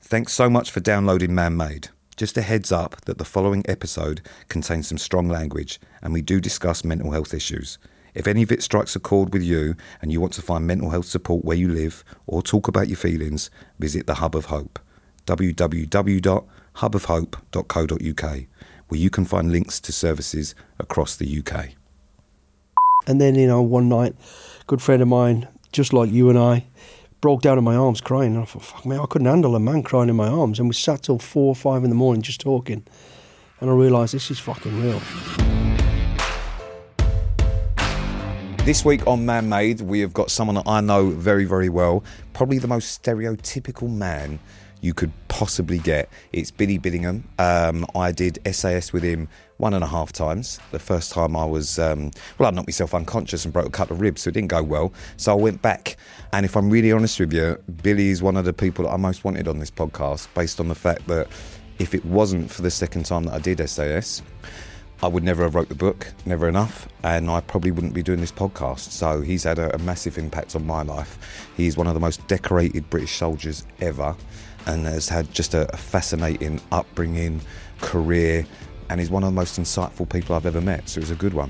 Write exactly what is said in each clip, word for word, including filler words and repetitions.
Thanks so much for downloading Man Made. Just a heads up that the following episode contains some strong language and we do discuss mental health issues. If any of it strikes a chord with you and you want to find mental health support where you live or talk about your feelings, visit the Hub of Hope, w w w dot hub of hope dot co dot u k, where you can find links to services across the U K. And then, you know, one night, a good friend of mine, just like you and I, broke down in my arms crying. And I thought, fuck me, I couldn't handle a man crying in my arms. And we sat till four or five in the morning just talking. And I realised this is fucking real. This week on Man Made, we have got someone that I know very, very well. Probably the most stereotypical man you could possibly get. It's Billy Billingham. Um, I did S A S with him one and a half times. The first time I was, um, well, I knocked myself unconscious and broke a couple of ribs, so it didn't go well. So I went back. And if I'm really honest with you, Billy is one of the people that I most wanted on this podcast, based on the fact that if it wasn't for the second time that I did S A S, I would never have wrote the book, never enough, and I probably wouldn't be doing this podcast. So he's had a, a massive impact on my life. He's one of the most decorated British soldiers ever, and has had just a, a fascinating upbringing, career, and he's one of the most insightful people I've ever met, so it was a good one.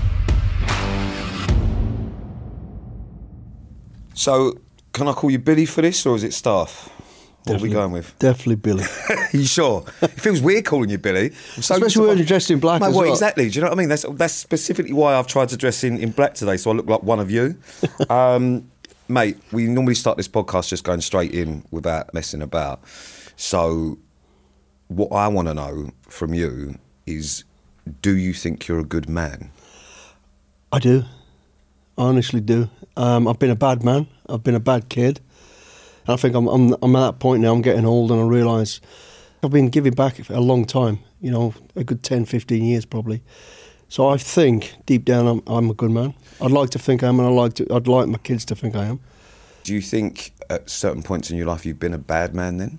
So, can I call you Billy for this, or is it Staff? What Definitely, are we going with? Definitely Billy. Are you sure? It feels weird calling you Billy. So, Especially when you're dressed in black Mate, as what, well. Exactly. Do you know what I mean? That's that's specifically why I've tried to dress in, in black today, so I look like one of you. um, mate, we normally start this podcast just going straight in without messing about. So what I want to know from you is, do you think you're a good man? I do. I honestly do. Um, I've been a bad man. I've been a bad kid. And I think I'm, I'm I'm at that point now. I'm getting old, and I realise I've been giving back for a long time. You know, a good ten, fifteen years probably. So I think deep down I'm, I'm a good man. I'd like to think I am, and I like to. I'd like my kids to think I am. Do you think at certain points in your life you've been a bad man then?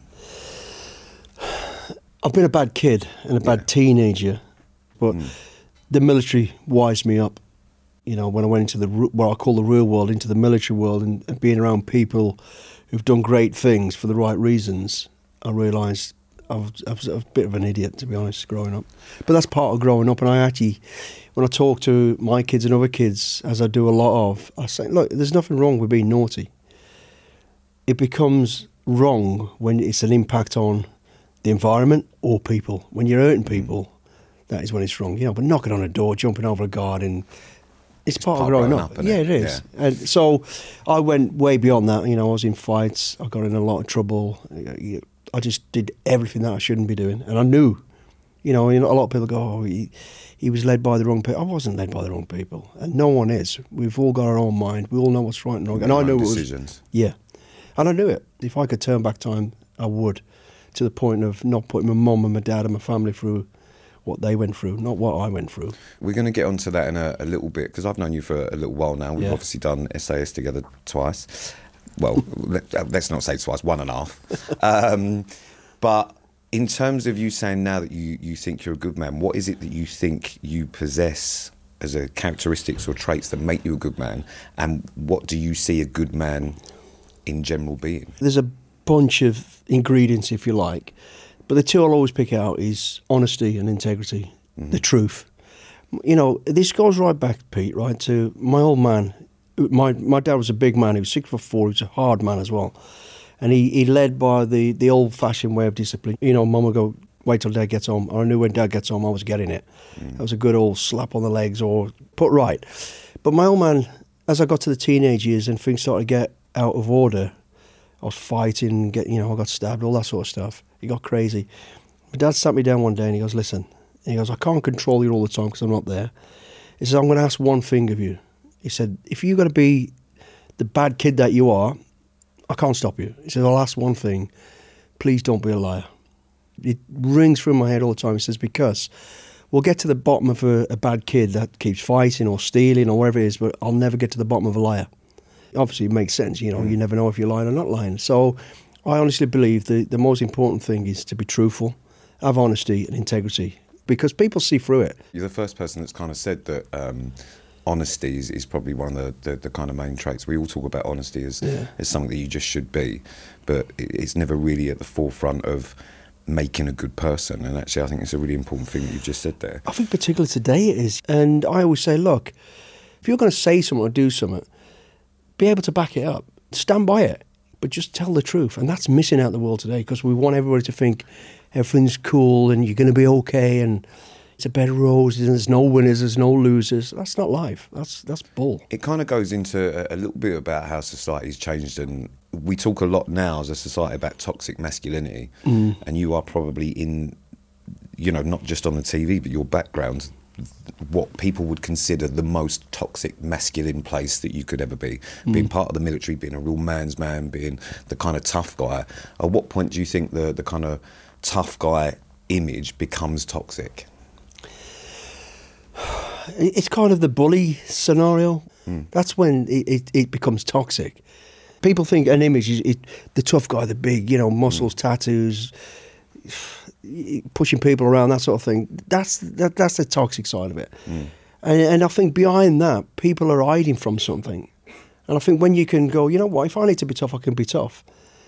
I've been a bad kid and a bad yeah. teenager, but mm. the military wised me up. You know, when I went into the what I call the real world, into the military world, and, and being around people who've done great things for the right reasons, I realised I was, I was a bit of an idiot, to be honest, growing up. But that's part of growing up, and I actually, when I talk to my kids and other kids, as I do a lot of, I say, look, there's nothing wrong with being naughty. It becomes wrong when it's an impact on the environment or people. When you're hurting people, that is when it's wrong. You know, but knocking on a door, jumping over a garden, it's, it's part, part of growing up. up yeah, it, it is. Yeah. And so I went way beyond that. You know, I was in fights. I got in a lot of trouble. I just did everything that I shouldn't be doing. And I knew, you know, a lot of people go, oh, he, he was led by the wrong people. I wasn't led by the wrong people. And no one is. We've all got our own mind. We all know what's right and wrong. And I knew decisions. it was... Yeah. And I knew it. If I could turn back time, I would. To the point of not putting my mum and my dad and my family through what they went through, not what I went through. We're going to get onto that in a, a little bit, because I've known you for a little while now. We've yeah. obviously done S A S together twice. Well, let, let's not say twice, one and a half. Um, but in terms of you saying now that you, you think you're a good man, what is it that you think you possess as a characteristics or traits that make you a good man? And what do you see a good man in general being? There's a bunch of ingredients, if you like. But the two I'll always pick out is honesty and integrity, mm-hmm. the truth. You know, this goes right back, Pete, right, to my old man. My my dad was a big man. He was six foot four. He was a hard man as well. And he, he led by the, the old-fashioned way of discipline. You know, Mum would go, wait till Dad gets home. I knew when Dad gets home, I was getting it. Mm. That was a good old slap on the legs or put right. But my old man, as I got to the teenage years and things started to get out of order, I was fighting, get, you know, I got stabbed, all that sort of stuff. He got crazy. My dad sat me down one day and he goes, listen, and he goes, I can't control you all the time because I'm not there. He says, I'm going to ask one thing of you. He said, if you're going to be the bad kid that you are, I can't stop you. He said, I'll ask one thing. Please don't be a liar. It rings through my head all the time. He says, because we'll get to the bottom of a, a bad kid that keeps fighting or stealing or whatever it is, but I'll never get to the bottom of a liar. Obviously, it makes sense. You know, mm. you never know if you're lying or not lying. So I honestly believe the, the most important thing is to be truthful, have honesty and integrity, because people see through it. You're the first person that's kind of said that um, honesty is, is probably one of the, the, the kind of main traits. We all talk about honesty as, Yeah. as something that you just should be, but it, it's never really at the forefront of making a good person. And actually, I think it's a really important thing that you've just said there. I think particularly today it is. And I always say, look, if you're going to say something or do something, be able to back it up. Stand by it, but just tell the truth. And that's missing out the world today, because we want everybody to think everything's cool and you're going to be okay and it's a bed of roses and there's no winners, there's no losers. That's not life. That's that's bull. It kind of goes into a, a little bit about how society's changed, and we talk a lot now as a society about toxic masculinity, Mm. and you are probably in, you know, not just on the T V, but your background, what people would consider the most toxic masculine place that you could ever be. Mm. Being part of the military, being a real man's man, being the kind of tough guy. At what point do you think the, the kind of tough guy image becomes toxic? It's kind of the bully scenario. Mm. That's when it, it, it becomes toxic. People think an image is it, the tough guy, the big, you know, muscles, mm. tattoos, pushing people around, that sort of thing. That's that, that's the toxic side of it. Mm. And, and I think behind that, people are hiding from something. And I think when you can go, you know what, if I need to be tough, I can be tough.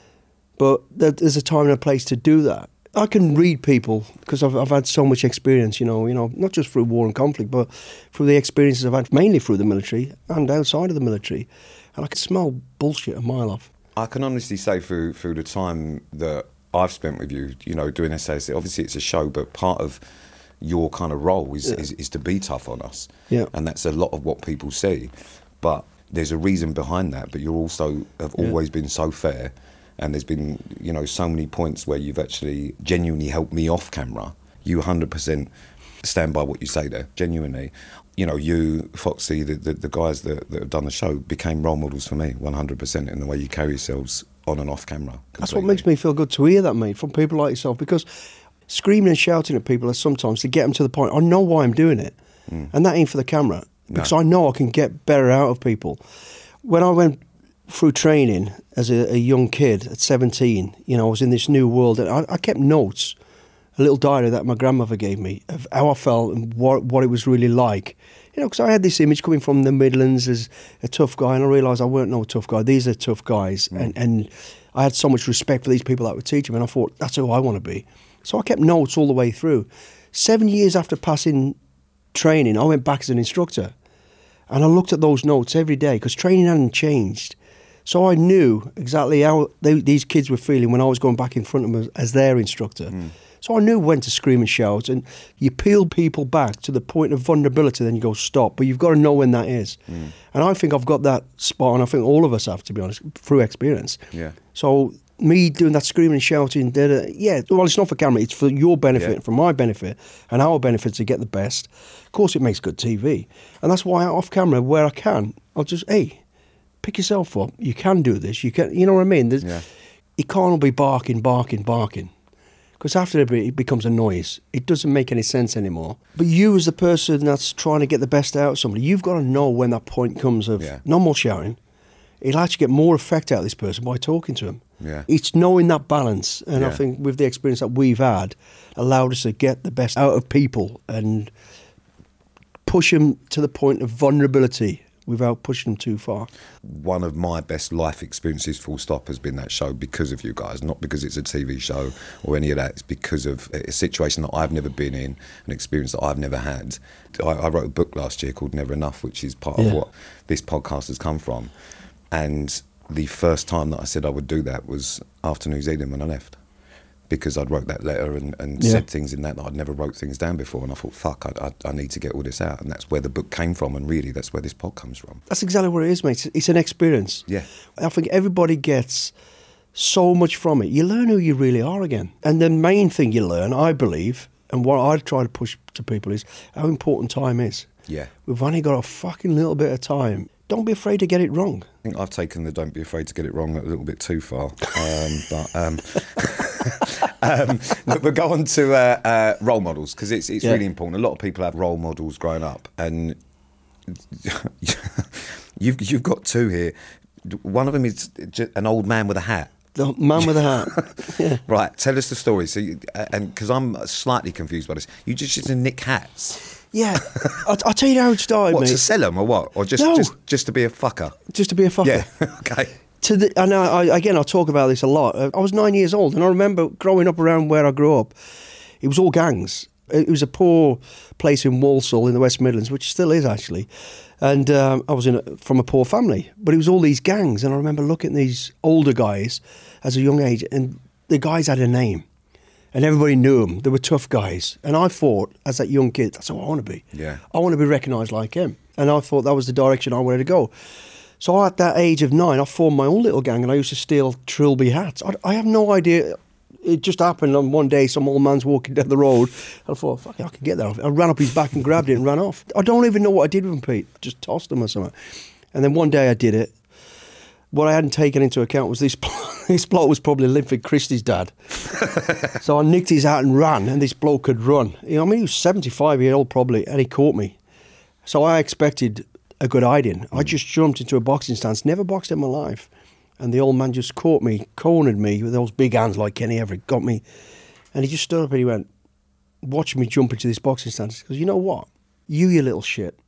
But there's a time and a place to do that. I can read people because I've, I've had so much experience, you know, you know, not just through war and conflict, but through the experiences I've had mainly through the military and outside of the military. And I can smell bullshit a mile off. I can honestly say through through the time that I've spent with you, you know, doing S A S, obviously it's a show, but part of your kind of role is, yeah. is, is to be tough on us. Yeah. And that's a lot of what people see. But there's a reason behind that, but you also have yeah. always been so fair. And there's been, you know, so many points where you've actually genuinely helped me off camera. You one hundred percent stand by what you say there, genuinely. You know, you, Foxy, the, the, the guys that, that have done the show became role models for me, one hundred percent, in the way you carry yourselves on and off camera. Completely. That's what makes me feel good to hear that, mate, from people like yourself, because screaming and shouting at people is sometimes to get them to the point, I know why I'm doing it, mm. and that ain't for the camera, because no. I know I can get better out of people. When I went through training as a, a young kid at seventeen, you know, I was in this new world, and I, I kept notes, a little diary that my grandmother gave me of how I felt and what what it was really like. You know, because I had this image coming from the Midlands as a tough guy, and I realised I weren't no tough guy. These are tough guys, mm. and, and I had so much respect for these people that would teach me, and I thought, that's who I want to be. So I kept notes all the way through. Seven years after passing training, I went back as an instructor, and I looked at those notes every day, because training hadn't changed. So I knew exactly how they, these kids were feeling when I was going back in front of them as, as their instructor. Mm. So I knew when to scream and shout, and you peel people back to the point of vulnerability, then you go, stop. But you've got to know when that is. Mm. And I think I've got that spot, and I think all of us have, to be honest, through experience. Yeah. So me doing that screaming and shouting, da, da, yeah, well, it's not for camera, it's for your benefit, yeah. for my benefit, and our benefit to get the best. Of course, it makes good T V. And that's why off camera, where I can, I'll just, hey, pick yourself up. You can do this. You can. You know what I mean? There's, yeah. You can't be barking, barking, barking. Because after a bit, it becomes a noise. It doesn't make any sense anymore. But you, as the person that's trying to get the best out of somebody, you've got to know when that point comes of yeah. no more shouting. It'll actually get more effect out of this person by talking to him. Yeah. It's knowing that balance. And yeah. I think with the experience that we've had, allowed us to get the best out of people and push them to the point of vulnerability without pushing them too far. One of my best life experiences, full stop, has been that show because of you guys. Not because it's a T V show or any of that. It's because of a situation that I've never been in, an experience that I've never had. I, I wrote a book last year called Never Enough, which is part yeah. of what this podcast has come from. And the first time that I said I would do that was after New Zealand when I left. Because I'd wrote that letter and, and yeah. said things in that that I'd never wrote things down before, and I thought, fuck, I, I, I need to get all this out, and that's where the book came from, and really that's where this pod comes from. That's exactly what it is, mate. It's an experience. Yeah. I think everybody gets so much from it. You learn who you really are again. And the main thing you learn, I believe, and what I try to push to people is how important time is. Yeah. We've only got a fucking little bit of time. Don't be afraid to get it wrong. I think I've taken the don't be afraid to get it wrong a little bit too far. Um, but um, um, we'll go on to uh, uh, role models, because it's, it's yeah. really important. A lot of people have role models growing up, and you've, you've got two here. One of them is an old man with a hat. The man with the hat. Yeah. Right, tell us the story. So, you, uh, and because I'm slightly confused by this, you just used to nick hats. Yeah, I'll, I'll tell you how it started, What, mate. to sell them or what? Or just No. just, just to be a fucker? Just to be a fucker. Yeah, okay. To the, and I, I, again, I talk about this a lot. Uh, I was nine years old, and I remember growing up around where I grew up. It was all gangs. It was a poor place in Walsall in the West Midlands, which still is actually. And um, I was in a, from a poor family, but it was all these gangs. And I remember looking at these older guys as a young age, and the guys had a name, and everybody knew them. They were tough guys, and I thought, as that young kid, that's what I want to be. Yeah, I want to be recognised like him, and I thought that was the direction I wanted to go. So at that age of nine, I formed my own little gang, and I used to steal Trilby hats. I, I have no idea. It just happened on one day, some old man's walking down the road. I thought, fuck it, I can get there. I ran up his back and grabbed it and ran off. I don't even know what I did with him, Pete. I just tossed him or something. And then one day I did it. What I hadn't taken into account was this this bloke was probably Linford Christie's dad. So I nicked his hat and ran, and this bloke could run. You know, I mean, he was seventy-five year old probably, and he caught me. So I expected a good hiding. I just jumped into a boxing stance, never boxed in my life. And the old man just caught me, cornered me with those big hands like Kenny Everett, got me. And he just stood up and he went, watching me jump into this boxing stance. He goes, you know what? You, you little shit.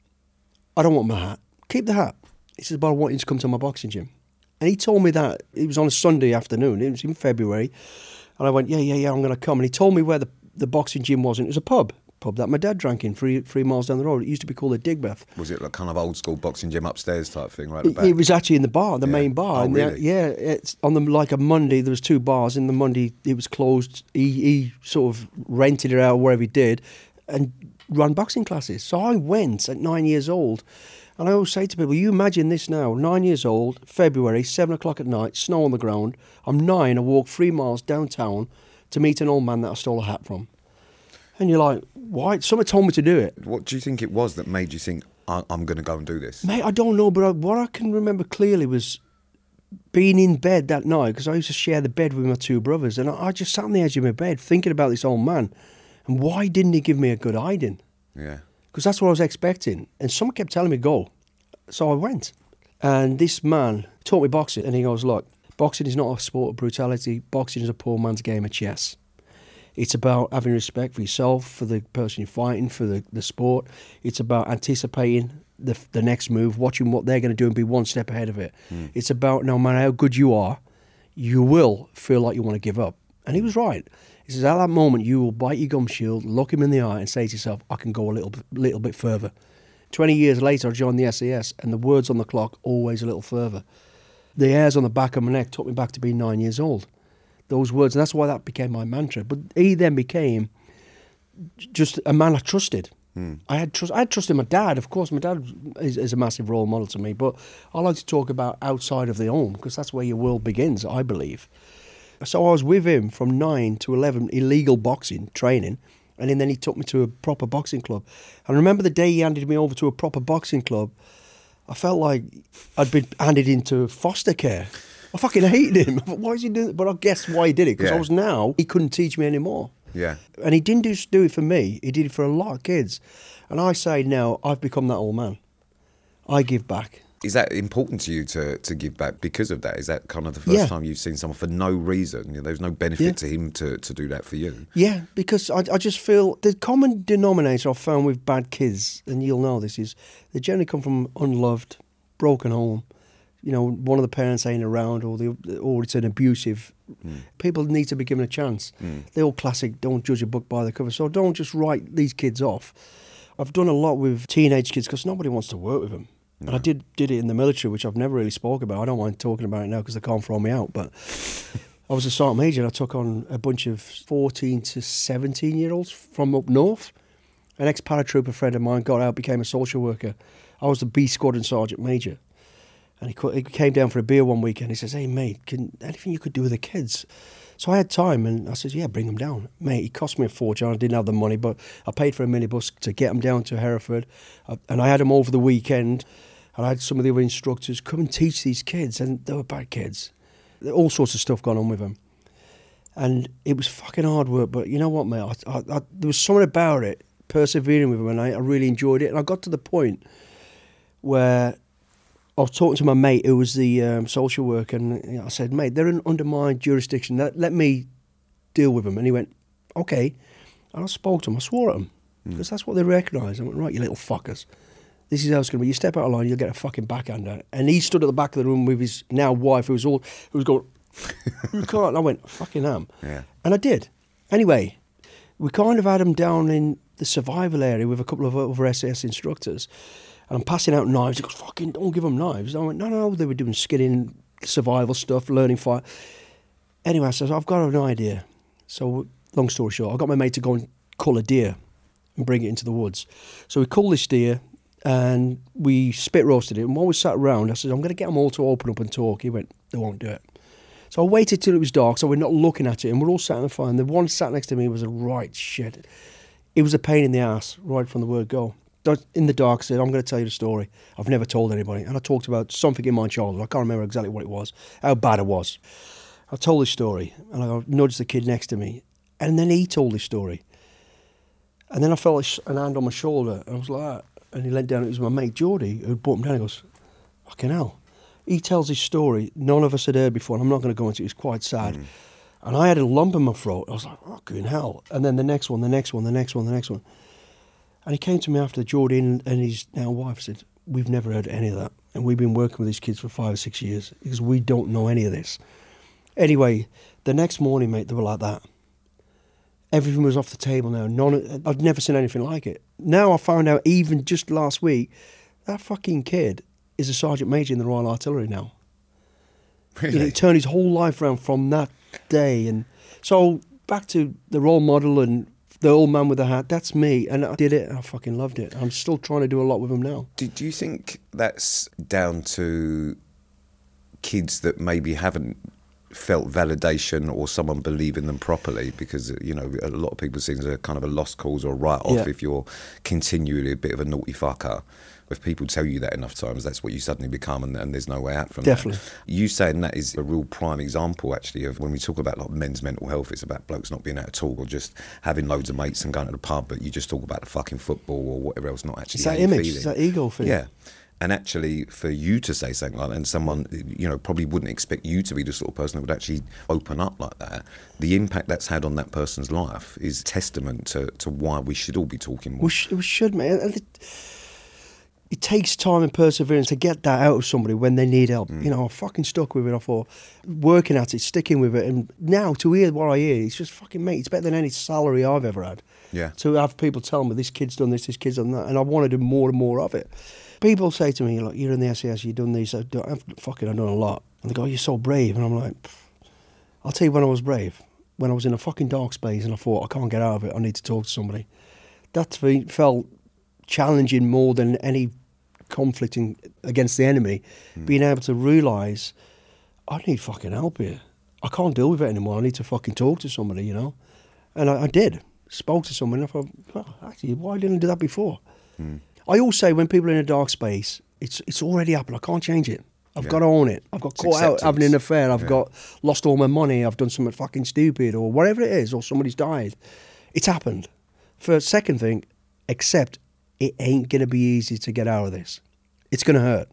I don't want my hat. Keep the hat. He says, but I want you to come to my boxing gym. And he told me that. It was on a Sunday afternoon. It was in February. And I went, yeah, yeah, yeah, I'm going to come. And he told me where the, the boxing gym was. And it was a pub. Pub that my dad drank in three three miles down the road. It used to be called the Digbeth. Was it like kind of old school boxing gym upstairs type thing, right at the back? It was actually in the bar, the Yeah. main bar. Oh, and really? the, yeah, it's on the like a Monday. There was two bars. In the Monday, it was closed. He, he sort of rented it out wherever he did, and ran boxing classes. So I went at nine years old, and I always say to people, "You imagine this now: nine years old, February, seven o'clock at night, snow on the ground. I'm nine. I walk three miles downtown to meet an old man that I stole a hat from." And you're like, why? Someone told me to do it. What do you think it was that made you think, I- I'm going to go and do this? Mate, I don't know, but I, what I can remember clearly was being in bed that night, because I used to share the bed with my two brothers, and I, I just sat on the edge of my bed thinking about this old man, and why didn't he give me a good hiding? Yeah. Because that's what I was expecting. And someone kept telling me, go. So I went. And this man taught me boxing, and he goes, look, boxing is not a sport of brutality. Boxing is a poor man's game of chess. It's about having respect for yourself, for the person you're fighting, for the, the sport. It's about anticipating the the next move, watching what they're going to do and be one step ahead of it. Mm. It's about no matter how good you are, you will feel like you want to give up. And he was right. He says, at that moment, you will bite your gum shield, look him in the eye and say to yourself, I can go a little, little bit further. twenty years later, I joined the S A S, and the words on the clock, always a little further. The hairs on the back of my neck took me back to being nine years old. Those words, and that's why that became my mantra. But he then became just a man I trusted. Mm. I had trust. I had trust in my dad. Of course, my dad is, is a massive role model to me. But I like to talk about outside of the home, because that's where your world begins, I believe. So I was with him from nine to eleven, illegal boxing training, and then he took me to a proper boxing club. And I remember the day he handed me over to a proper boxing club, I felt like I'd been handed into foster care. I fucking hated him. Why is he doing it? But I guess why he did it, because Yeah. I was now, he couldn't teach me anymore. Yeah. And he didn't just do it for me, he did it for a lot of kids. And I say now, I've become that old man. I give back. Is that important to you to, to give back because of that? Is that kind of the first Yeah. time you've seen someone for no reason? You know, there's no benefit Yeah. to him to, to do that for you. Yeah, because I, I just feel the common denominator I've found with bad kids, and you'll know this, is they generally come from unloved, broken home. You know, one of the parents ain't around, or the, or it's an abusive. Mm. People need to be given a chance. Mm. The old classic, don't judge a book by the cover. So don't just write these kids off. I've done a lot with teenage kids because nobody wants to work with them. No. And I did did it in the military, which I've never really spoke about. I don't mind talking about it now because they can't throw me out. But I was a sergeant major, and I took on a bunch of fourteen to seventeen year olds from up north. An ex-paratrooper friend of mine got out, became a social worker. I was the B squadron sergeant major. And he, he came down for a beer one weekend. He says, hey, mate, can, anything you could do with the kids? So I had time, and I said, yeah, bring them down. Mate, it cost me a fortune. I didn't have the money, but I paid for a minibus to get them down to Hereford. Uh, and I had them over the weekend. And I had some of the other instructors come and teach these kids, and they were bad kids. All sorts of stuff going on with them. And it was fucking hard work, but you know what, mate? I, I, I, there was something about it, persevering with them, and I, I really enjoyed it. And I got to the point where I was talking to my mate who was the um, social worker, and you know, I said, mate, they're in, under my jurisdiction. Let, let me deal with them. And he went, okay. And I spoke to him. I swore at him because mm. that's what they recognise. I went, right, you little fuckers. This is how it's going to be. You step out of line, you'll get a fucking backhander. And he stood at the back of the room with his now wife, who was all, who was going, you can't. And I went, fucking am. Yeah. And I did. Anyway, we kind of had him down in the survival area with a couple of other S A S instructors. And I'm passing out knives. He goes, fucking don't give them knives. And I went, no, no, they were doing skinning, survival stuff, learning fire. Anyway, I said, I've got an idea. So, long story short, I got my mate to go and cull a deer and bring it into the woods. So we culled this deer and we spit roasted it. And while we sat around, I said, I'm going to get them all to open up and talk. He went, they won't do it. So I waited till it was dark, so we're not looking at it, and we're all sat in the fire. And the one sat next to me was a right shit. It was a pain in the ass right from the word go. In the dark, I said, I'm going to tell you the story. I've never told anybody. And I talked about something in my childhood. I can't remember exactly what it was, how bad it was. I told this story, and I nudged the kid next to me. And then he told this story. And then I felt an hand on my shoulder, and I was like that. And he leant down, it was my mate Geordie, who brought him down. He goes, fucking hell. He tells his story none of us had heard before, and I'm not going to go into it. It's quite sad. Mm. And I had a lump in my throat. I was like, fucking hell. And then the next one, the next one, the next one, the next one. And he came to me after Geordie and his now wife said, we've never heard any of that. And we've been working with these kids for five or six years because we don't know any of this. Anyway, the next morning, mate, they were like that. Everything was off the table now. None, I've never seen anything like it. Now I found out, even just last week, that fucking kid is a sergeant major in the Royal Artillery now. Really? You know, he turned his whole life around from that day. And so back to the role model and the old man with the hat, that's me. And I did it, and I fucking loved it. I'm still trying to do a lot with him now. Do, do you think that's down to kids that maybe haven't felt validation or someone believing them properly? Because, you know, a lot of people see it as a kind of a lost cause or a write-off yeah. if you're continually a bit of a naughty fucker. If people tell you that enough times, that's what you suddenly become, and, and there's no way out from Definitely. that. You saying that is a real prime example, actually, of when we talk about like men's mental health, it's about blokes not being out at all, or just having loads of mates and going to the pub, but you just talk about the fucking football or whatever else, not actually it's that how image, you're it's that ego thing. Yeah. And actually, for you to say something like that, and someone, you know, probably wouldn't expect you to be the sort of person that would actually open up like that, the impact that's had on that person's life is testament to, to why we should all be talking more. We, sh- we should, man. It takes time and perseverance to get that out of somebody when they need help. Mm. You know, I'm fucking stuck with it. I thought, working at it, sticking with it, and now to hear what I hear, it's just fucking, mate, it's better than any salary I've ever had. Yeah. To have people tell me, this kid's done this, this kid's done that, and I want to do more and more of it. People say to me, like, you're in the S A S, you've done these, I've, done, I've fucking I've done a lot. And they go, you're so brave. And I'm like, I'll tell you when I was brave. When I was in a fucking dark space and I thought, I can't get out of it, I need to talk to somebody. That felt challenging more than any conflict in, against the enemy, mm. being able to realise, I need fucking help here. I can't deal with it anymore. I need to fucking talk to somebody, you know. And I, I did. Spoke to someone and I thought, oh, actually, why didn't I do that before? Mm. I always say when people are in a dark space, it's it's already happened. I can't change it. I've yeah. got to own it. I've got it's caught acceptance. out having an affair. I've yeah. got lost all my money. I've done something fucking stupid or whatever it is, or somebody's died. It's happened. For second thing, accept it ain't going to be easy to get out of this. It's going to hurt.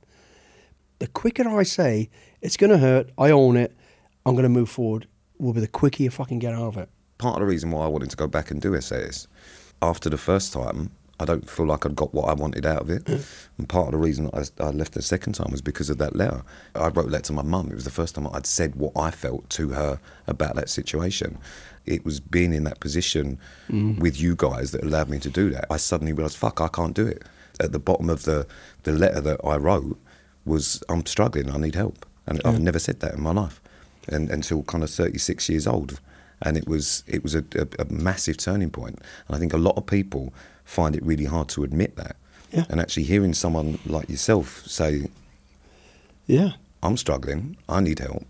The quicker I say, it's going to hurt, I own it, I'm going to move forward, will be the quicker you fucking get out of it. Part of the reason why I wanted to go back and do S A S, after the first time, I don't feel like I'd got what I wanted out of it. Mm. And part of the reason I, I left the second time was because of that letter. I wrote a letter to my mum. It was the first time I'd said what I felt to her about that situation. It was being in that position mm. with you guys that allowed me to do that. I suddenly realised, fuck, I can't do it. At the bottom of the, the letter that I wrote was, I'm struggling, I need help. And yeah. I've never said that in my life and, until kind of thirty-six years old. And it was it was a, a, a massive turning point. And I think a lot of people find it really hard to admit that. Yeah. And actually hearing someone like yourself say, yeah, I'm struggling, I need help,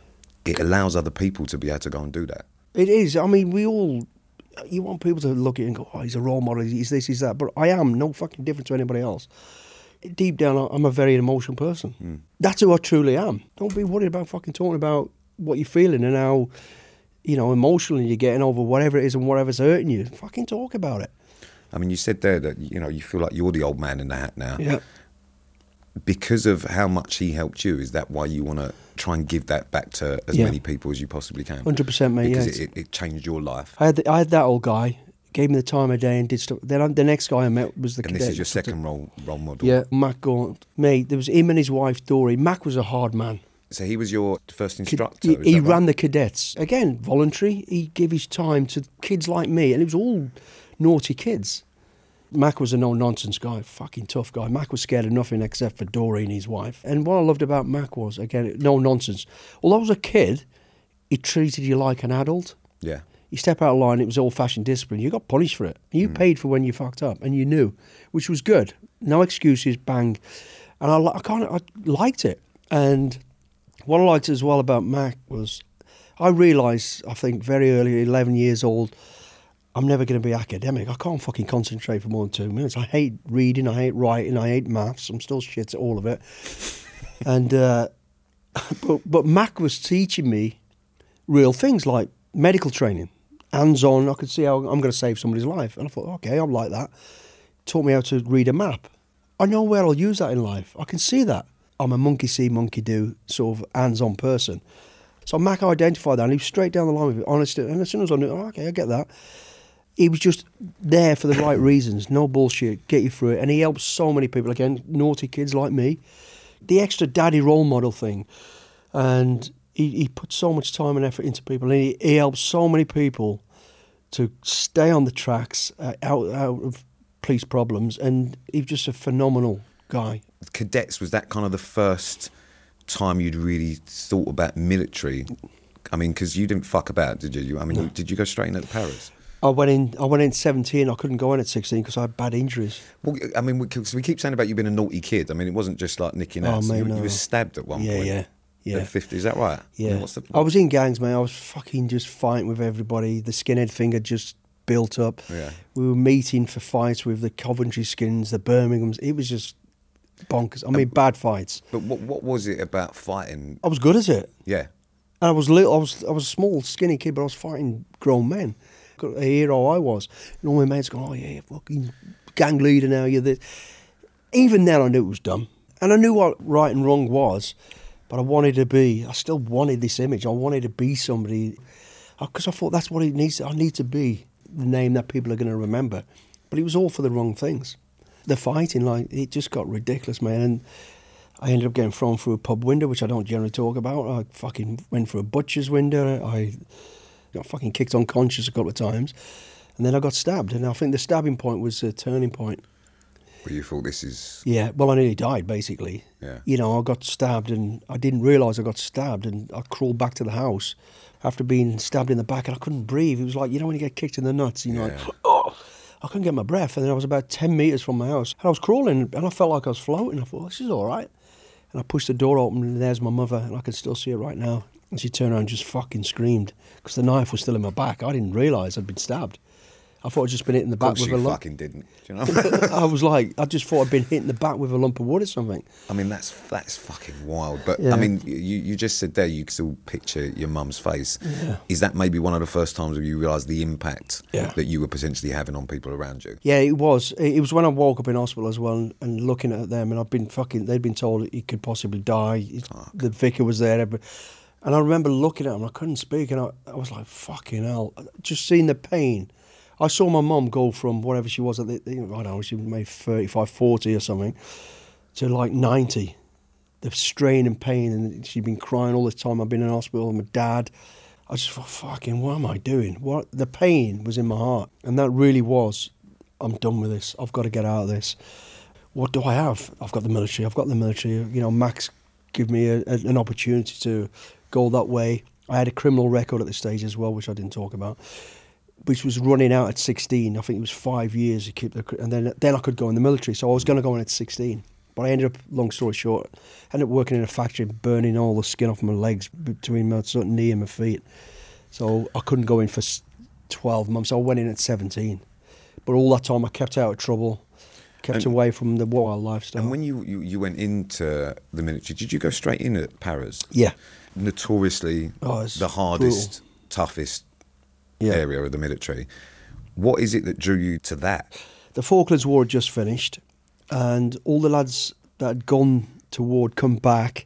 it allows other people to be able to go and do that. It is. I mean, we all, you want people to look at it and go, oh, he's a role model, he's this, he's that. But I am no fucking different to anybody else. Deep down, I'm a very emotional person. Mm. That's who I truly am. Don't be worried about fucking talking about what you're feeling and how, you know, emotionally you're getting over whatever it is and whatever's hurting you. Fucking talk about it. I mean, you said there that, you know, you feel like you're the old man in the hat now. Yeah. because of how much he helped you, is that why you want to try and give that back to as Yeah. many people as you possibly can? one hundred percent, mate, Because yeah. it, it, it changed your life. I had the, I had that old guy, gave me the time of day and did stuff. Then I, the next guy I met was the And cadet. this is your second role role model. Yeah, Mac Gaunt. Mate, there was him and his wife, Dory. Mac was a hard man. So he was your first instructor? He, is he that ran right? the cadets. Again, voluntary. He gave his time to kids like me, and it was all naughty kids. Mac was a no-nonsense guy, fucking tough guy. Mac was scared of nothing except for Doreen, his wife. And what I loved about Mac was, again, no nonsense. Although I was a kid, he treated you like an adult. Yeah. You step out of line, it was old-fashioned discipline. You got punished for it. You Mm. paid for when you fucked up, and you knew, which was good. No excuses, bang. And I, li- I kind of I liked it. And what I liked as well about Mac was, I realised, I think, very early, eleven years old, I'm never going to be academic. I can't fucking concentrate for more than two minutes. I hate reading, I hate writing, I hate maths. I'm still shit at all of it. and uh, but but Mac was teaching me real things like medical training, hands-on. I could see how I'm going to save somebody's life, and I thought, okay, I'm like that. Taught me how to read a map. I know where I'll use that in life. I can see that. I'm a monkey see, monkey do sort of hands-on person. So Mac identified that, and he was straight down the line with it, honest. And as soon as I knew, oh, okay, I get that. He was just there for the right reasons, no bullshit, get you through it. And he helped so many people, again, naughty kids like me. The extra daddy role model thing. And he, he put so much time and effort into people. And he, he helped so many people to stay on the tracks, uh, out, out of police problems. And he was just a phenomenal guy. Cadets, was that kind of the first time you'd really thought about military? I mean, because you didn't fuck about, did you? I mean, No. you, did you go straight in at the Paras? I went in. I went in seventeen. I couldn't go in at sixteen because I had bad injuries. Well, I mean, we, 'cause we keep saying about you being a naughty kid. I mean, it wasn't just like nicking Oh, ass. mate, you, no. you were stabbed at one Yeah, point. yeah, yeah. At fifty, is that right? I Yeah. mean, what's the, I was in gangs, mate. I was fucking just fighting with everybody. The skinhead thing had just built up. Yeah. We were meeting for fights with the Coventry Skins, the Birminghams. It was just bonkers. I mean, bad fights. But what what was it about fighting? I was good at it. Yeah. And I was little. I was I was a small, skinny kid, but I was fighting grown men. A hero I was. And all my mates go, oh yeah, you're fucking gang leader now. You're this. Even then, I knew it was dumb, and I knew what right and wrong was. But I wanted to be. I still wanted this image. I wanted to be somebody, because I thought that's what it needs. I need to be the name that people are going to remember. But it was all for the wrong things. The fighting, like, it just got ridiculous, man. And I ended up getting thrown through a pub window, which I don't generally talk about. I fucking went through a butcher's window. I got fucking kicked unconscious a couple of times. And then I got stabbed. And I think the stabbing point was a turning point. Where you thought this is... Yeah, well, I nearly died, basically. Yeah. You know, I got stabbed and I didn't realise I got stabbed, and I crawled back to the house after being stabbed in the back, and I couldn't breathe. It was like, you know when you get kicked in the nuts, you know, Yeah. like, oh, I couldn't get my breath. And then I was about ten metres from my house. And I was crawling, and I felt like I was floating. I thought, this is all right. And I pushed the door open, and there's my mother, and I can still see her right now. And she turned around and just fucking screamed, because the knife was still in my back. I didn't realise I'd been stabbed. I thought I'd just been hit in the Of back course with you a lump. fucking didn't. Do you know? I was like, I just thought I'd been hit in the back with a lump of wood or something. I mean, that's that's fucking wild. But Yeah. I mean, you, you just said there you can still picture your mum's face. Yeah. Is that maybe one of the first times where you realised the impact Yeah. that you were potentially having on people around you? Yeah, it was. It was when I woke up in hospital as well, and, and looking at them, and I've been fucking. They'd been told he could possibly die. It- the vicar was there, but, and I remember looking at him. I couldn't speak, and I, I was like, "Fucking hell!" Just seeing the pain. I saw my mum go from whatever she was at the, I don't know, she was maybe thirty-five, forty or something, to like ninety. The strain and pain, and she'd been crying all the time. I've been in hospital with my dad. I just thought, fucking, what am I doing? What the pain was in my heart, and that really was. I'm done with this. I've got to get out of this. What do I have? I've got the military. I've got the military. You know, Max gave me a, a, an opportunity to go that way. I had a criminal record at this stage as well, which I didn't talk about, which was running out at sixteen. I think it was five years to keep the, and then then I could go in the military. So I was going to go in at sixteen, but I ended up, long story short, ended up working in a factory, burning all the skin off my legs between my sort of knee and my feet. So I couldn't go in for twelve months. I went in at seventeen, but all that time I kept out of trouble, kept And- away from the wild lifestyle. And when you, you, you went into the military, did you go straight in at Paras? yeah, Notoriously Oh, it's the hardest, toughest yeah. area of the military. What is it that drew you to that? The Falklands War had just finished, and all the lads that had gone toward come back,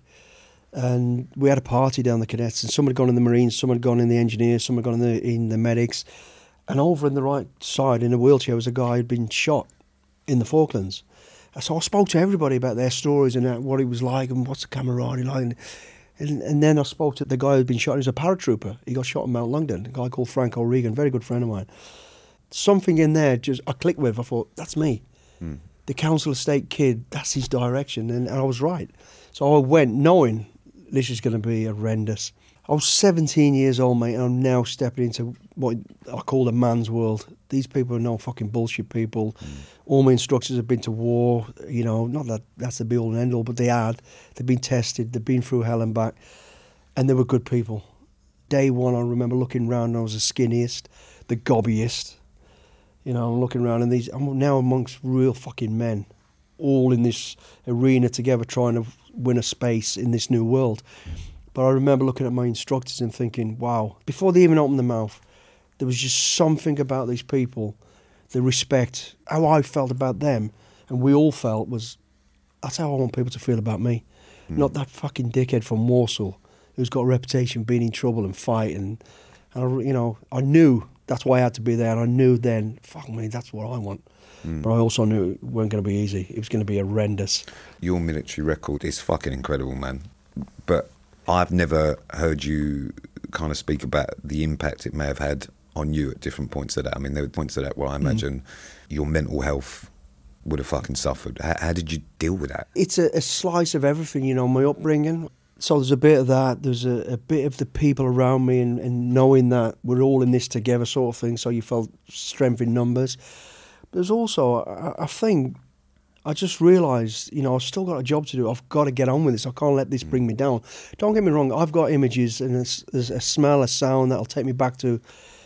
and we had a party down the cadets, and some had gone in the Marines, some had gone in the engineers, some had gone in the in the medics, and over on the right side in a wheelchair was a guy who'd been shot in the Falklands. So I spoke to everybody about their stories and what he was like and what's the camaraderie like. And, and, and then I spoke to the guy who'd been shot. He was a paratrooper. He got shot in Mount Longdon, a guy called Frank O'Regan, very good friend of mine. Something in there just I clicked with. I thought, that's me. Mm. The Council Estate kid, that's his direction. And, and I was right. So I went knowing this is going to be horrendous. I was seventeen years old, mate, and I'm now stepping into what I call the man's world. These people are no fucking bullshit people. Mm. All my instructors have been to war, you know, not that that's the be-all and end-all, but they had. They've been tested, they've been through hell and back, and they were good people. Day one, I remember looking around, and I was the skinniest, the gobbiest. You know, I'm looking around, and these I'm now amongst real fucking men, all in this arena together trying to win a space in this new world. Mm. But I remember looking at my instructors and thinking, wow, before they even opened their mouth, there was just something about these people, the respect, how I felt about them, and we all felt was, that's how I want people to feel about me. Mm. Not that fucking dickhead from Warsaw who's got a reputation being in trouble and fighting. And, I, you know, I knew that's why I had to be there, and I knew then, fuck me, that's what I want. Mm. But I also knew it weren't going to be easy. It was going to be horrendous. Your military record is fucking incredible, man. But I've never heard you kind of speak about the impact it may have had on you at different points of that. I mean, there were points of that where I imagine mm. your mental health would have fucking suffered. How, how did you deal with that? It's a, a slice of everything, you know, my upbringing. So there's a bit of that. There's a, a bit of the people around me and, and knowing that we're all in this together sort of thing, so you felt strength in numbers. There's also a, a thing... I just realised, you know, I've still got a job to do. I've got to get on with this. I can't let this bring me down. Don't get me wrong. I've got images and there's, there's a smell, a sound that'll take me back to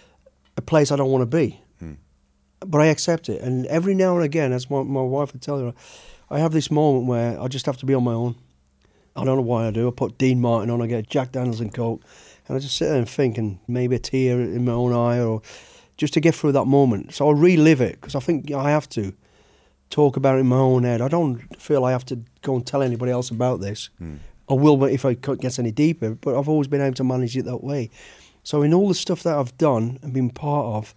a place I don't want to be. Mm. But I accept it. And every now and again, as my, my wife would tell you, I have this moment where I just have to be on my own. I don't know why I do. I put Dean Martin on, I get Jack Daniels and Coke, and I just sit there and think, and maybe a tear in my own eye, or just to get through that moment. So I relive it, because I think I have to talk about it in my own head. I don't feel I have to go and tell anybody else about this. Mm. I will if it gets any deeper, but I've always been able to manage it that way. So in all the stuff that I've done and been part of,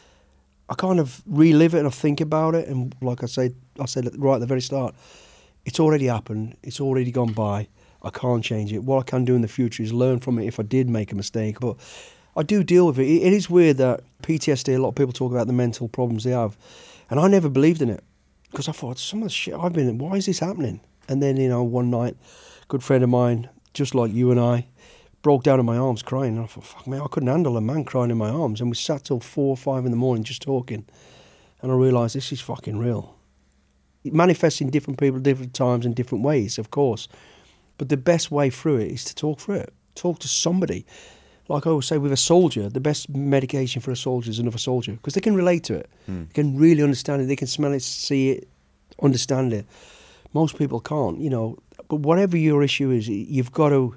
I kind of relive it and I think about it. And like I said, I said right at the very start, it's already happened. It's already gone by. I can't change it. What I can do in the future is learn from it if I did make a mistake. But I do deal with it. It is weird that P T S D, a lot of people talk about the mental problems they have. And I never believed in it. Because I thought, some of the shit I've been in, why is this happening? And then, you know, one night, a good friend of mine, just like you and I, broke down in my arms crying. And I thought, fuck, man, I couldn't handle a man crying in my arms. And we sat till four or five in the morning just talking. And I realised this is fucking real. It manifests in different people, different times, in different ways, of course. But the best way through it is to talk through it. Talk to somebody. Like I always say, with a soldier, the best medication for a soldier is another soldier, because they can relate to it. Mm. They can really understand it. They can smell it, see it, understand it. Most people can't, you know. But whatever your issue is, you've got to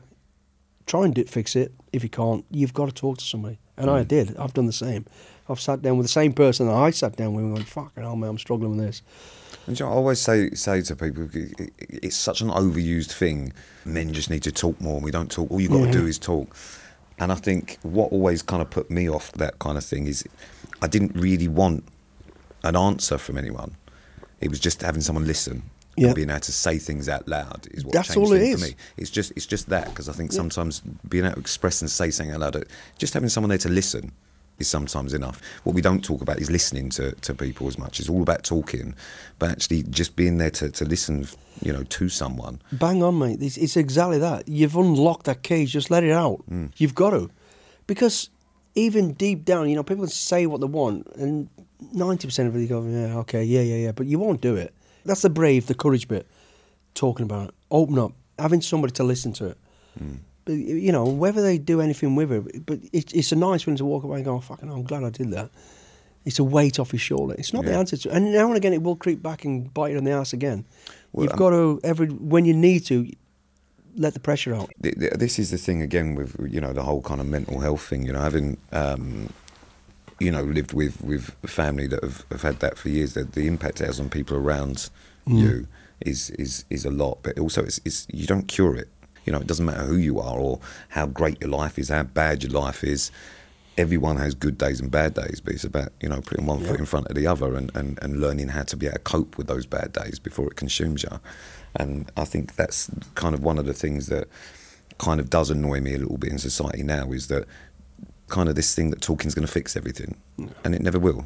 try and fix it. If you can't, you've got to talk to somebody. And mm. I did. I've done the same. I've sat down with the same person that I sat down with and went, fucking hell, man, I'm struggling with this. And you know, I always say say to people, it's such an overused thing. Men just need to talk more. We don't talk. All you've got yeah. to do is talk. And I think what always kind of put me off that kind of thing is I didn't really want an answer from anyone. It was just having someone listen yep. and being able to say things out loud is what That's changed all it things is. for me. It's just it's just that, because I think yep. sometimes being able to express and say something out loud, just having someone there to listen is sometimes enough. What we don't talk about is listening to, to people as much. It's all about talking, but actually just being there to, to listen, you know, to someone. Bang on, mate. It's, it's exactly that. You've unlocked that cage. Just let it out. Mm. You've got to. Because even deep down, you know, people say what they want, and ninety percent of it, you go, yeah, okay, yeah, yeah, yeah, but you won't do it. That's the brave, the courage bit, talking about it. Open up, having somebody to listen to it. Mm. But, you know, whether they do anything with it, but it, it's a nice one to walk away and go, oh, fucking hell, I'm glad I did that. It's a weight off your shoulder. It's not yeah. the answer to it. And now and again, it will creep back and bite you in the ass again. Well, You've um, got to, every when you need to, let the pressure out. This is the thing again with, you know, the whole kind of mental health thing, you know, having, um, you know, lived with, with a family that have, have had that for years, that the impact it has on people around mm. you is is is a lot, but also it's, it's you don't cure it. You know, it doesn't matter who you are or how great your life is, how bad your life is. Everyone has good days and bad days, but it's about, you know, putting one yeah. foot in front of the other and, and, and learning how to be able to cope with those bad days before it consumes you. And I think that's kind of one of the things that kind of does annoy me a little bit in society now, is that kind of this thing that talking's going to fix everything, and it never will.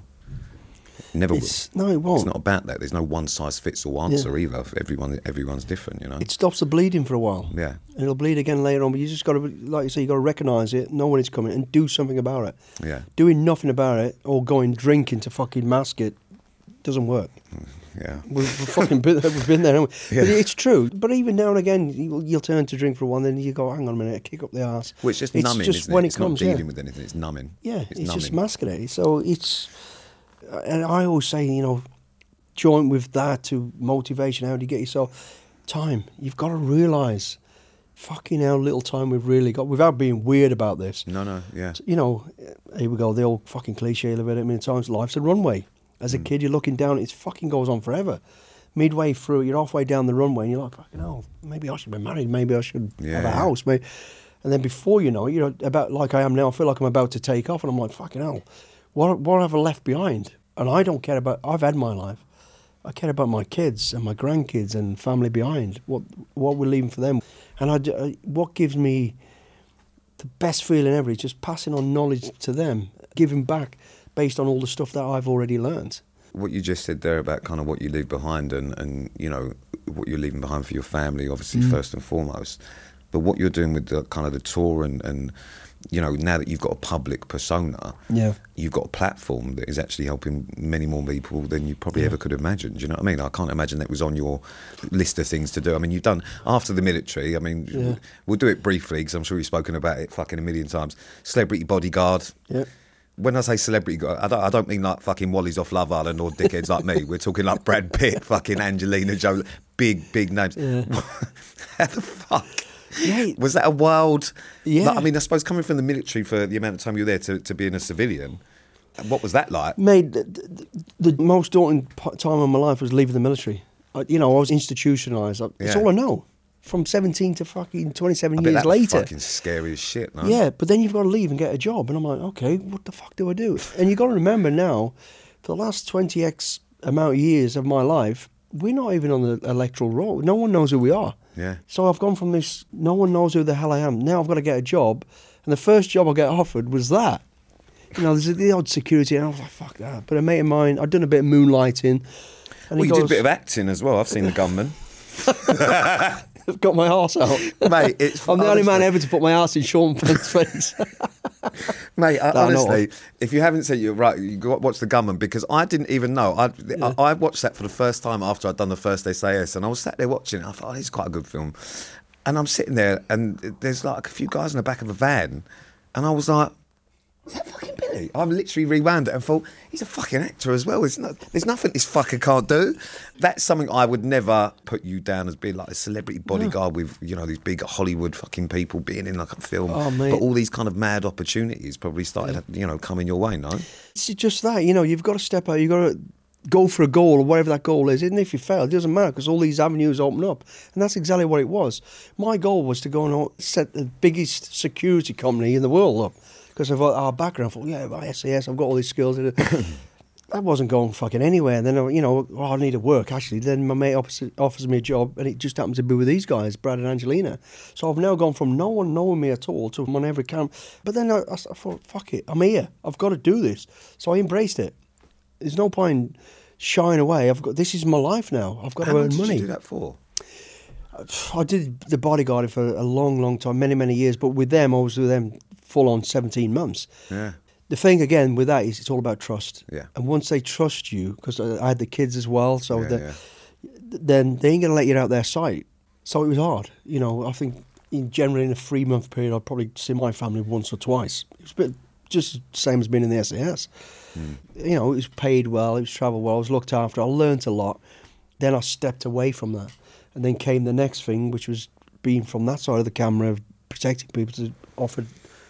It never it's, will. No, it won't. It's not about that. There's no one-size-fits-all answer yeah. either. Everyone, everyone's different, you know. It stops the bleeding for a while. Yeah. And it'll bleed again later on, but you just got to, like you say, you got to recognise it, know when it's coming, and do something about it. Yeah. Doing nothing about it or going drinking to fucking mask it doesn't work. Yeah. We've, we've fucking been, we've been there, haven't we? Yeah. But it's true. But even now and again, you'll, you'll turn to drink for one, then you go, hang on a minute, kick up the arse. Well, it's just it's numbing, just isn't when it? it It's comes, not dealing yeah. with anything, it's numbing. Yeah, it's, it's numbing. just masking it. So it's, and I always say, you know, joint with that to motivation, how do you get yourself time? You've got to realise, fucking how little time we've really got, without being weird about this. No, no, yeah. You know, here we go, the old fucking cliche of it, I mean, times life's a runway. As a mm. kid, you're looking down, it fucking goes on forever. Midway through, you're halfway down the runway, and you're like, fucking hell, maybe I should be married, maybe I should yeah, have a yeah. house. Maybe. And then before you know it, you're about like I am now, I feel like I'm about to take off, and I'm like, fucking hell, what, what have I left behind? And I don't care about, I've had my life. I care about my kids and my grandkids and family behind, what what we're leaving for them. And I, I, what gives me the best feeling ever is just passing on knowledge to them, giving back based on all the stuff that I've already learned. What you just said there about kind of what you leave behind and, and you know, what you're leaving behind for your family, obviously, mm. first and foremost. But what you're doing with the kind of the tour and, and you know, now that you've got a public persona, yeah. you've got a platform that is actually helping many more people than you probably yeah. ever could have imagined. Do you know what I mean? I can't imagine that was on your list of things to do. I mean, you've done, after the military, I mean, yeah. we'll do it briefly because I'm sure you've spoken about it fucking a million times. Celebrity bodyguard. Yeah. When I say celebrity, I don't, I don't mean like fucking Wally's off Love Island or dickheads like me. We're talking like Brad Pitt, fucking Angelina Jolie, big, big names. Yeah. How the fuck? Yeah. Was that a wild... Yeah. Like, I mean, I suppose coming from the military for the amount of time you were there to, to being a civilian, what was that like? Mate, the, the, the most daunting time of my life was leaving the military. I, you know, I was institutionalised. That's yeah. all I know. From seventeen to fucking twenty-seven I bet years that later. Fucking scary as shit, no? Yeah, but then you've got to leave and get a job. And I'm like, okay, what the fuck do I do? And you've got to remember now, for the last twenty X amount of years of my life, we're not even on the electoral roll. No one knows who we are. Yeah. So I've gone from this, no one knows who the hell I am. Now I've got to get a job. And the first job I get offered was that. You know, there's the odd security, and I was like, fuck that. But a mate of mine, I'd done a bit of moonlighting. And well, you goes, did a bit of acting as well. I've seen The Gunman. I've got my arse out. Mate, it's... I'm the honestly, only man ever to put my arse in Sean Penn's face. Mate, I, no, honestly, if you haven't seen it, right, you got watch The Gunman, because I didn't even know. I, Yeah. I I watched that for the first time after I'd done the first S A S, and I was sat there watching it. I thought, oh, it's quite a good film. And I'm sitting there, and there's like a few guys in the back of a van, and I was like, is that fucking Billy? I've literally rewound it and thought, he's a fucking actor as well. There's, no, there's nothing this fucker can't do. That's something I would never put you down as being like a celebrity bodyguard no. with, you know, these big Hollywood fucking people being in like a film. Oh, mate. But all these kind of mad opportunities probably started, yeah. you know, coming your way, no? It's just that, you know, you've got to step out, you've got to go for a goal or whatever that goal is. And if you fail, it doesn't matter because all these avenues open up. And that's exactly what it was. My goal was to go and set the biggest security company in the world up. Because of our background, I thought, yeah, by S A S, I've got all these skills. That wasn't going fucking anywhere. And then, you know, oh, I needed work, actually. Then my mate opposite offers me a job, and it just happens to be with these guys, Brad and Angelina. So I've now gone from no one knowing me at all to I'm on every camp. But then I, I thought, fuck it, I'm here. I've got to do this. So I embraced it. There's no point shying away. I've got this is my life now. I've got How to long earn did money. you do that for? I did the bodyguarding for a long, long time, many, many years. But with them, I was with them full on seventeen months. Yeah. The thing again with that is it's all about trust. Yeah. And once they trust you, because I had the kids as well, so yeah, the, yeah. then they ain't gonna let you out their sight. So it was hard. You know, I think in generally in a three month period, I'd probably see my family once or twice. It was a bit just the same as being in the S A S. Mm. You know, it was paid well, it was travelled well, I was looked after, I learnt a lot. Then I stepped away from that. And then came the next thing, which was being from that side of the camera, of protecting people, to offer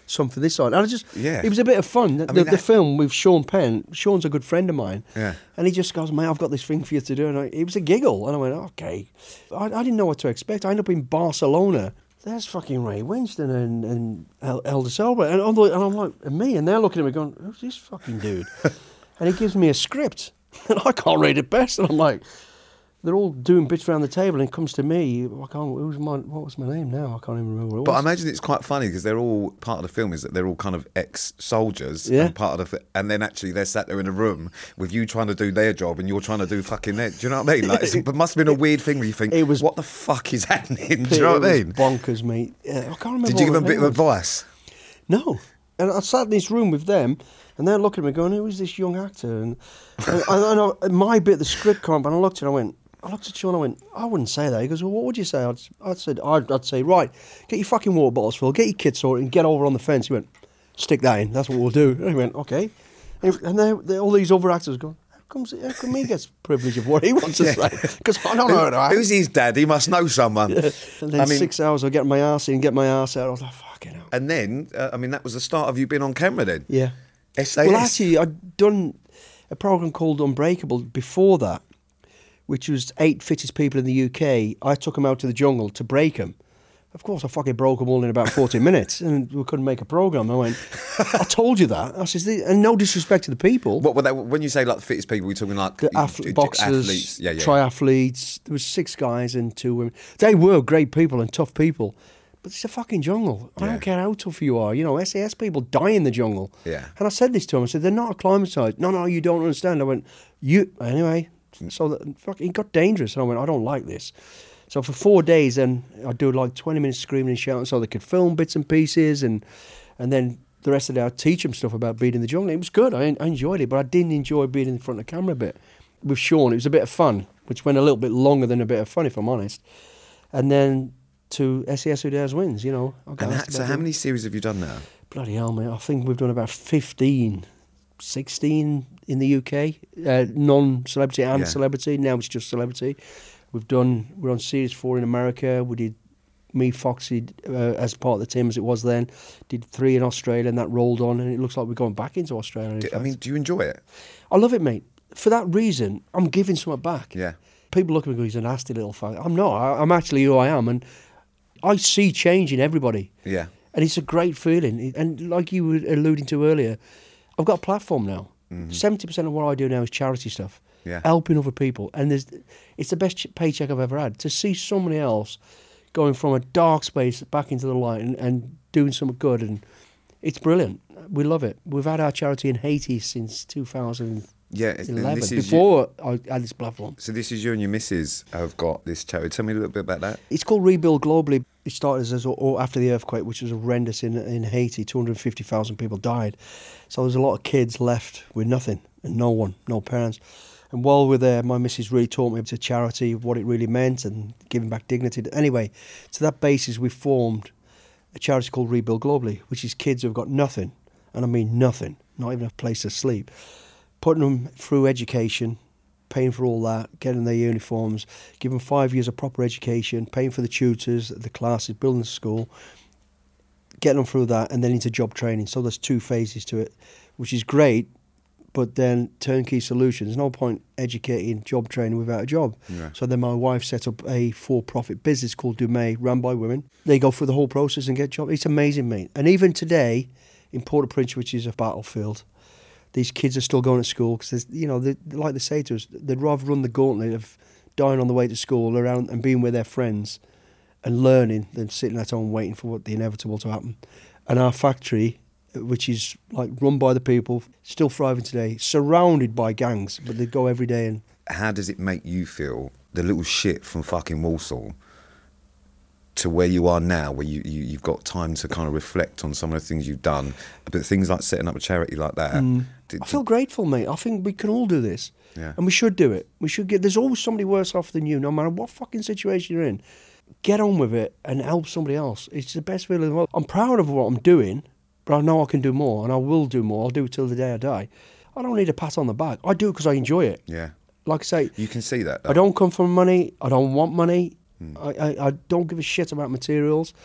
some for this side. And I just, Yeah. it was a bit of fun. The, I mean, the that- film with Sean Penn, Sean's a good friend of mine. Yeah. And he just goes, mate, I've got this thing for you to do. And I, it was a giggle. And I went, okay. I, I didn't know what to expect. I ended up in Barcelona. There's fucking Ray Winston and, and El- Eldest Albert. And I'm, like, and I'm like, and me. And they're looking at me going, who's this fucking dude? And he gives me a script. And I can't read it best. And I'm like, they're all doing bits around the table, and it comes to me. I can't. Who's my? What was my name now? I can't even remember what it was. But I imagine it's quite funny because they're all part of the film is that they're all kind of ex-soldiers, Yeah. and part of the, and then actually they're sat there in a room with you trying to do their job and you're trying to do fucking their. Do you know what I mean? Like, it's, it must have been a weird thing where you think, It was- what the fuck is happening? Do It you know what I was mean? bonkers, mate. Yeah, I can't remember. Did you give what them a my bit of name was. advice? No. And I sat in this room with them, and they're looking at me going, who is this young actor? And, and, and, I, and my bit of the script came up, and I looked at it, I went, I looked at Sean, I went, I wouldn't say that. He goes, well, what would you say? I'd, I'd, said, I'd, I'd say, right, get your fucking water bottles filled, get your kit sorted, and get over on the fence. He went, stick that in, that's what we'll do. And he went, okay. And, and they, they, all these other actors going, how, comes, how come he gets privilege of what he wants to Yeah. say? Because I don't know how to act. Who's his dad? He must know someone. And then I mean, six hours of getting my arse in, get my arse out. I was like, fucking hell. and then, uh, I mean, that was the start of you being on camera then. Yeah. S A S. Well, actually, I'd done a program called Unbreakable before that, which was eight fittest people in the U K. I took them out to the jungle to break them. Of course, I fucking broke them all in about forty minutes, and we couldn't make a program. I went, I told you that. I says, and no disrespect to the people. What were they, when you say like the fittest people, we're talking like The uh, ath- j- j- boxers, athletes. Yeah, yeah. triathletes. There was six guys and two women. They were great people and tough people, but it's a fucking jungle. I Yeah. don't care how tough you are. You know, S A S people die in the jungle. Yeah. And I said this to him. I said, they're not acclimatised. No, no, you don't understand. I went, you... Anyway, so that, fuck, it got dangerous. And I went, I don't like this. So for four days, then I'd do like twenty minutes screaming and shouting so they could film bits and pieces. And and then the rest of the day, I'd teach them stuff about being in the jungle. It was good. I, I enjoyed it. But I didn't enjoy being in front of the camera a bit. With Sean, it was a bit of fun, which went a little bit longer than a bit of fun, if I'm honest. And then to S A S Who Dares Wins, you know. I got And asked that, so about how it. many series have you done now? Bloody hell, mate. I think we've done about fifteen, sixteen in the U K, uh, non-celebrity and Yeah. celebrity. Now it's just celebrity. We've done, we're on series four in America. We did me, Foxy, uh, as part of the team as it was then. Did three in Australia, and that rolled on, and it looks like we're going back into Australia. in Do- I fact. mean, do you enjoy it? I love it, mate. For that reason, I'm giving something back. Yeah. People look at me and go, he's a nasty little fuck. I'm not. I, I'm actually who I am, and I see change in everybody. Yeah. And it's a great feeling. And like you were alluding to earlier, I've got a platform now. seventy percent of what I do now is charity stuff. Yeah. Helping other people. And there's, it's the best ch- paycheck I've ever had. To see somebody else going from a dark space back into the light and, and doing something good. And it's brilliant. We love it. We've had our charity in Haiti since two thousand Yeah. it's- and eleven, this is before I had this platform. So this is you and your missus have got this charity. Tell me a little bit about that. It's called Rebuild Globally. It started as or after the earthquake, which was horrendous in in Haiti. two hundred fifty thousand people died. So there's a lot of kids left with nothing and no one, no parents. And while we're there, my missus really taught me to charity, what it really meant and giving back dignity. Anyway, to that basis, we formed a charity called Rebuild Globally, which is kids who've got nothing, and I mean nothing, not even a place to sleep, putting them through education, paying for all that, getting their uniforms, giving them five years of proper education, paying for the tutors, the classes, building the school, getting them through that, and then into job training. So there's two phases to it, which is great, but then turnkey solutions. There's no point educating, job training without a job. Yeah. So then my wife set up a for-profit business called Dumay, run by women. They go through the whole process and get jobs. It's amazing, mate. And even today, in Port-au-Prince, which is a battlefield, these kids are still going to school because, you know, they, like they say to us, they'd rather run the gauntlet of dying on the way to school around and being with their friends and learning than sitting at home waiting for what the inevitable to happen. And our factory, which is like run by the people, still thriving today, surrounded by gangs, but they go every day. And How does it make you feel, the little shit from fucking Walsall, to where you are now, where you, you, you've got time to kind of reflect on some of the things you've done, but things like setting up a charity like that. Did, I feel grateful, mate. I think we can all do this. Yeah. And we should do it. We should get, there's always somebody worse off than you, no matter what fucking situation you're in. Get on with it and help somebody else. It's the best feeling in the world. I'm proud of what I'm doing, but I know I can do more, and I will do more. I'll do it till the day I die. I don't need a pat on the back. I do it because I enjoy it. Yeah. Like I say, You can see that, though. I don't come from money. I don't want money. I, I, I don't give a shit about materials.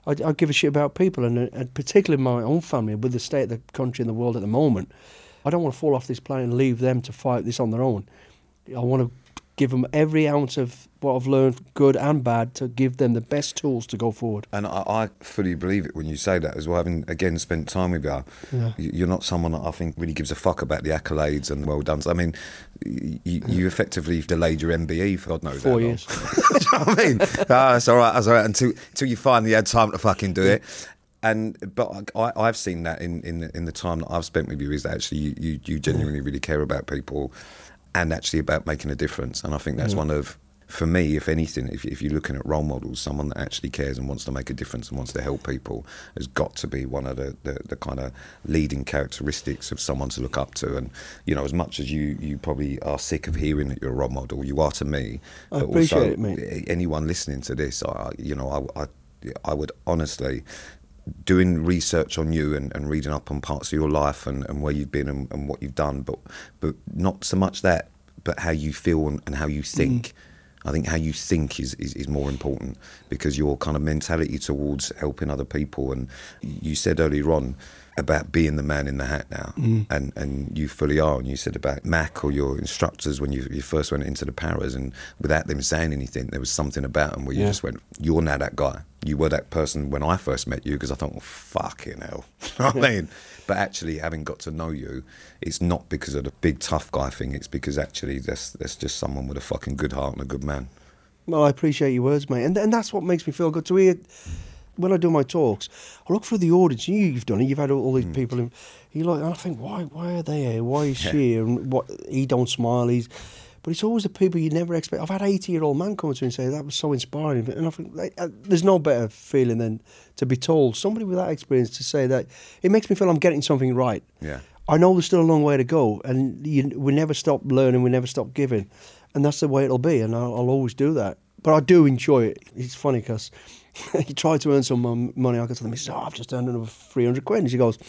I, I give a shit about people, and, and particularly my own family, with the state of the country and the world at the moment. I don't want to fall off this planet and leave them to fight this on their own. I want to give them every ounce of what I've learned, good and bad, to give them the best tools to go forward. And I, I fully believe it when you say that as well. Having, again, spent time with you, Yeah. you're not someone that I think really gives a fuck about the accolades and the well done. I mean, you, you effectively delayed your M B E for God knows Four how long. years. Do you know what I mean? Ah, it's all right, that's all right, until, until you finally had time to fucking do it. And but I, I've seen that in, in, in the time that I've spent with you, is that actually you, you, you genuinely really care about people and actually about making a difference. And I think that's Yeah. one of, for me, if anything, if, if you're looking at role models, someone that actually cares and wants to make a difference and wants to help people has got to be one of the, the, the kind of leading characteristics of someone to look up to. And, you know, as much as you, you probably are sick of hearing that you're a role model, you are to me. I but appreciate also, it, mate. anyone listening to this, I, you know, I, I, I would honestly... doing research on you and, and reading up on parts of your life and, and where you've been and, and what you've done, but but not so much that, but how you feel and, and how you think. Mm. I think how you think is, is, is more important, because your kind of mentality towards helping other people. And you said earlier on about being the man in the hat now, mm. and, and you fully are. And you said about Mac or your instructors when you, you first went into the paras, and without them saying anything, there was something about them where you yeah. just went, you're now that guy. You were that person when I first met you, because I thought, well, fucking hell. You know what I mean? But actually, having got to know you, it's not because of the big tough guy thing. It's because actually that's, that's just someone with a fucking good heart and a good man. Well, I appreciate your words, mate. And, and that's what makes me feel good to hear. When I do my talks, I look through the audience. You, you've done it. You've had all, all these mm. people. In, you like, and I think, why, why are they here? Why is she here? And what? He don't smile. He's, but it's always the people you never expect. I've had an eighty-year-old man come to me and say that was so inspiring, and I think like, uh, there's no better feeling than to be told somebody with that experience to say that. It makes me feel I'm getting something right. Yeah. I know there's still a long way to go, and you, we never stop learning. We never stop giving, and that's the way it'll be. And I'll, I'll always do that. But I do enjoy it. It's funny because he tried to earn some money. I got to them. He says, "Oh, I've just earned another three hundred quid." And she goes,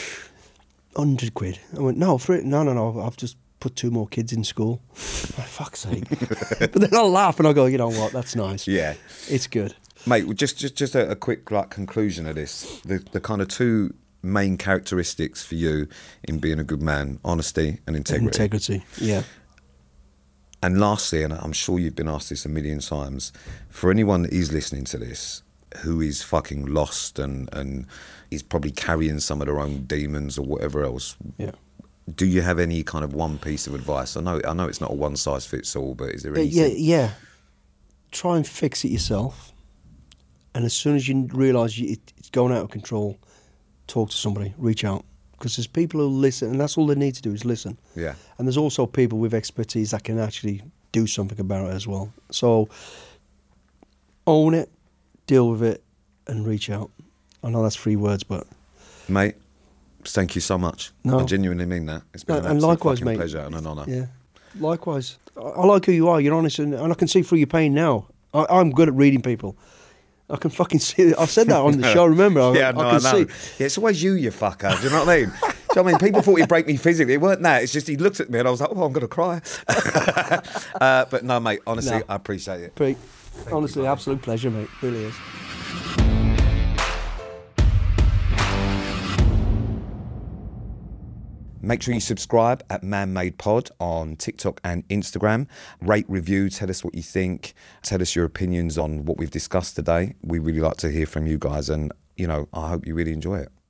"Hundred quid." I went, "No, three, no, no, no. I've just put two more kids in school." For fuck's sake. But then I'll laugh and I'll go, you know what? That's nice. Yeah, it's good, mate. Just, just, just a, a quick like conclusion of this. The, the kind of two main characteristics for you in being a good man: honesty and integrity. Integrity. Yeah. And lastly, and I'm sure you've been asked this a million times, for anyone that is listening to this who is fucking lost and, and is probably carrying some of their own demons or whatever else, yeah. do you have any kind of one piece of advice? I know I know it's not a one size fits all, but is there uh, anything? Yeah, yeah. Try and fix it yourself. And as soon as you realise it's going out of control, talk to somebody, reach out. Because there's people who listen, and that's all they need to do is listen. Yeah. And there's also people with expertise that can actually do something about it as well. So own it, deal with it, and reach out. I know that's three words, but... Mate, thank you so much. No. I genuinely mean that. It's been no, an and absolute likewise, fucking mate. pleasure and an honour. Yeah, likewise. I, I like who you are. You're honest, and, and I can see through your pain now. I, I'm good at reading people. I can fucking see it. I've said that on the show, remember? I, yeah, I, no, I I can know. see. Yeah, it's always you, you fucker. Do you know what I mean? Do you know what I mean? People thought he'd break me physically. It weren't that. It's just he looked at me and I was like, oh, I'm going to cry. uh, but no, mate, honestly, no. I appreciate it. Pete, honestly, you, absolute pleasure, mate. It really is. Make sure you subscribe at Man Made Pod on TikTok and Instagram. Rate, review, tell us what you think. Tell us your opinions on what we've discussed today. We really like to hear from you guys, and, you know, I hope you really enjoy it.